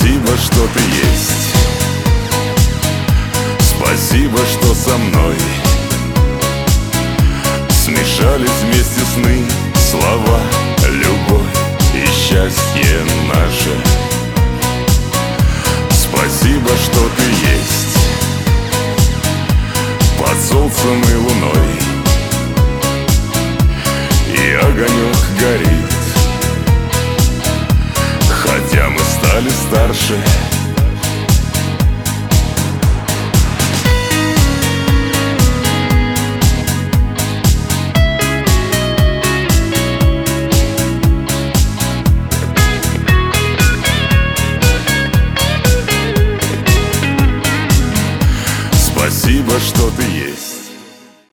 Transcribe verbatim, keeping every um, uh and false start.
Спасибо, что ты есть. Спасибо, что со мной. Смешались вместе сны, слова